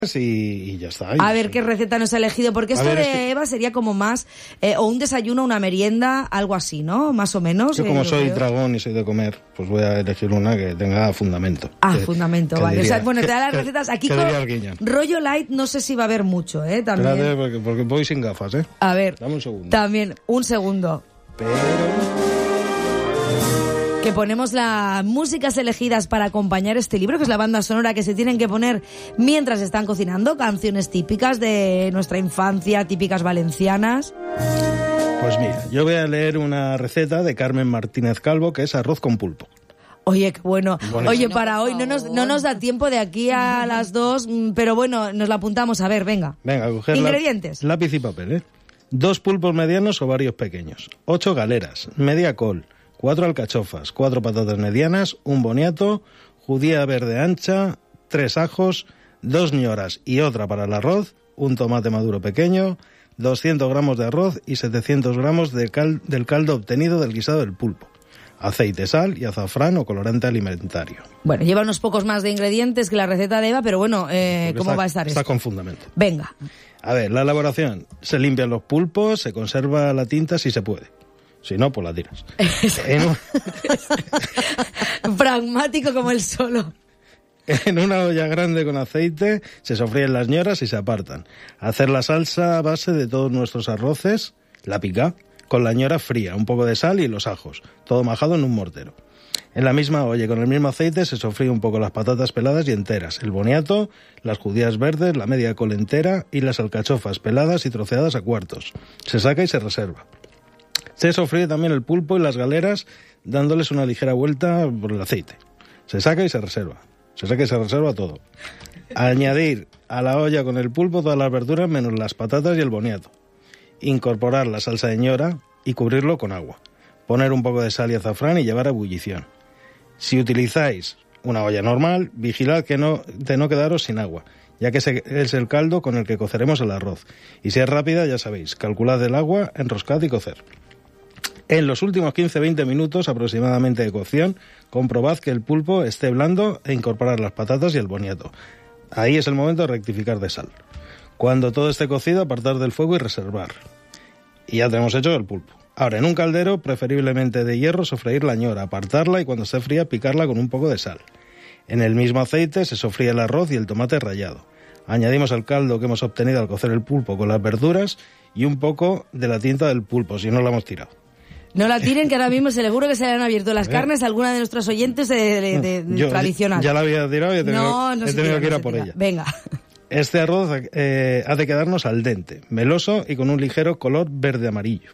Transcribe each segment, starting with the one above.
y ya está. A ver qué receta nos ha elegido, porque esto de Eva sería como más o un desayuno, una merienda, algo así, ¿no? Más o menos. Yo como soy dragón y soy de comer, pues voy a elegir una que tenga fundamento. Fundamento, vale. Diría, o sea, bueno, te da las recetas. Aquí con rollo light no sé si va a haber mucho, también. Espérate, porque voy sin gafas, A ver. Dame un segundo. También, un segundo. Que ponemos las músicas elegidas para acompañar este libro, que es la banda sonora que se tienen que poner mientras están cocinando, canciones típicas de nuestra infancia, típicas valencianas. Pues mira, yo voy a leer una receta de Carmen Martínez Calvo, que es arroz con pulpo. Oye, qué bueno. Buenísimo. Oye, para hoy no nos da tiempo de aquí a las 2, pero bueno, nos la apuntamos. A ver, venga. Venga, coger ingredientes. Lápiz y papel, 2 pulpos medianos o varios pequeños, 8 galeras, media col, 4 alcachofas, 4 patatas medianas, un boniato, judía verde ancha, 3 ajos, 2 ñoras y otra para el arroz, un tomate maduro pequeño, 200 gramos de arroz y 700 gramos del caldo obtenido del guisado del pulpo. Aceite, sal y azafrán o colorante alimentario. Bueno, lleva unos pocos más de ingredientes que la receta de Eva, pero bueno, ¿cómo va a estar esto? Está con fundamento. Venga. A ver, la elaboración. Se limpian los pulpos, se conserva la tinta si se puede. Si no, pues la tiras. Pragmático como el solo. En una olla grande con aceite se sofríen las ñoras y se apartan. Hacer la salsa a base de todos nuestros arroces, la pica, con la ñora fría, un poco de sal y los ajos, todo majado en un mortero. En la misma olla, con el mismo aceite, se sofríe un poco las patatas peladas y enteras, el boniato, las judías verdes, la media col entera y las alcachofas peladas y troceadas a cuartos. Se saca y se reserva. Se sofríe también el pulpo y las galeras, dándoles una ligera vuelta por el aceite. Se saca y se reserva. Se saca y se reserva todo. Añadir a la olla con el pulpo todas las verduras menos las patatas y el boniato. Incorporar la salsa de ñora y cubrirlo con agua. Poner un poco de sal y azafrán y llevar a ebullición. Si utilizáis una olla normal, vigilad de no quedaros sin agua, ya que es el caldo con el que coceremos el arroz. Y si es rápida, ya sabéis, calculad el agua, enroscad y cocer. En los últimos 15-20 minutos aproximadamente de cocción, comprobad que el pulpo esté blando e incorporar las patatas y el boniato. Ahí es el momento de rectificar de sal. Cuando todo esté cocido, apartar del fuego y reservar. Y ya tenemos hecho el pulpo. Ahora, en un caldero, preferiblemente de hierro, sofreír la ñora, apartarla y cuando esté fría, picarla con un poco de sal. En el mismo aceite se sofríe el arroz y el tomate rallado. Añadimos el caldo que hemos obtenido al cocer el pulpo con las verduras y un poco de la tinta del pulpo, si no la hemos tirado. No la tiren, que ahora mismo seguro que se le han abierto las carnes a alguna de nuestros oyentes de tradicional. Ya la había tirado y he tenido que ir a por ella. Venga. Este arroz ha de quedarnos al dente, meloso y con un ligero color verde-amarillo.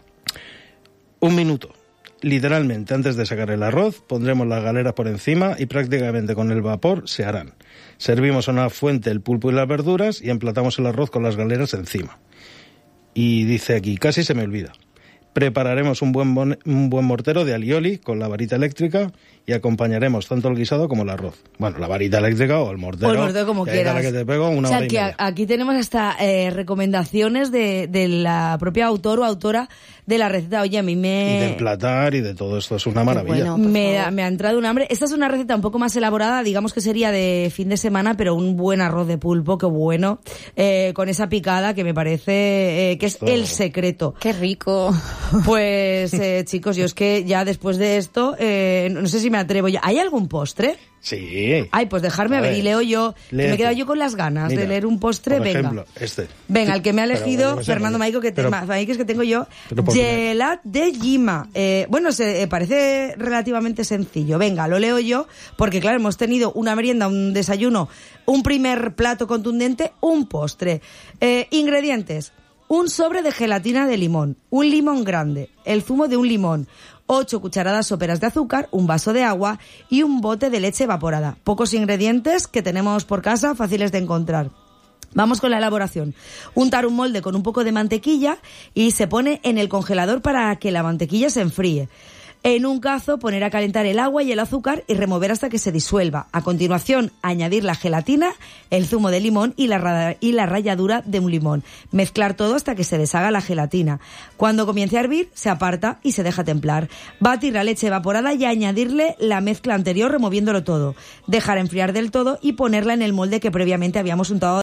1 minuto. Literalmente, antes de sacar el arroz, pondremos las galeras por encima y prácticamente con el vapor se harán. Servimos a una fuente el pulpo y las verduras y emplatamos el arroz con las galeras encima. Y dice aquí, casi se me olvida. Prepararemos un buen mortero de alioli con la varita eléctrica y acompañaremos tanto el guisado como el arroz. Bueno, la varita eléctrica o el mortero. O el mortero como quieras. Que te pego una hora y media. Aquí tenemos hasta recomendaciones de la propia autor o autora de la receta. Oye, a mí Y de emplatar y de todo esto, es una maravilla. Bueno, me ha entrado un hambre. Esta es una receta un poco más elaborada, digamos que sería de fin de semana, pero un buen arroz de pulpo, qué bueno, con esa picada que me parece que es el secreto. ¡Qué rico! Pues chicos, yo es que ya después de esto, no sé si me atrevo ya. ¿Hay algún postre? Sí. Ay, pues dejarme a ver y leo yo. Que me he quedado yo con las ganas de leer un postre. Por venga. ejemplo, este. Venga, el que me ha elegido Fernando Maico, que tengo yo. Gelat de Llima. Bueno, parece relativamente sencillo. Venga, lo leo yo, porque claro, hemos tenido una merienda, un desayuno, un primer plato contundente, un postre. Ingredientes: un sobre de gelatina de limón, un limón grande, el zumo de un limón, 8 cucharadas soperas de azúcar, un vaso de agua y un bote de leche evaporada. Pocos ingredientes que tenemos por casa, fáciles de encontrar. Vamos con la elaboración. Untar un molde con un poco de mantequilla y se pone en el congelador para que la mantequilla se enfríe. En un cazo, poner a calentar el agua y el azúcar y remover hasta que se disuelva. A continuación, añadir la gelatina, el zumo de limón y la ralladura de un limón. Mezclar todo hasta que se deshaga la gelatina. Cuando comience a hervir, se aparta y se deja templar. Batir la leche evaporada y añadirle la mezcla anterior removiéndolo todo. Dejar enfriar del todo y ponerla en el molde que previamente habíamos untado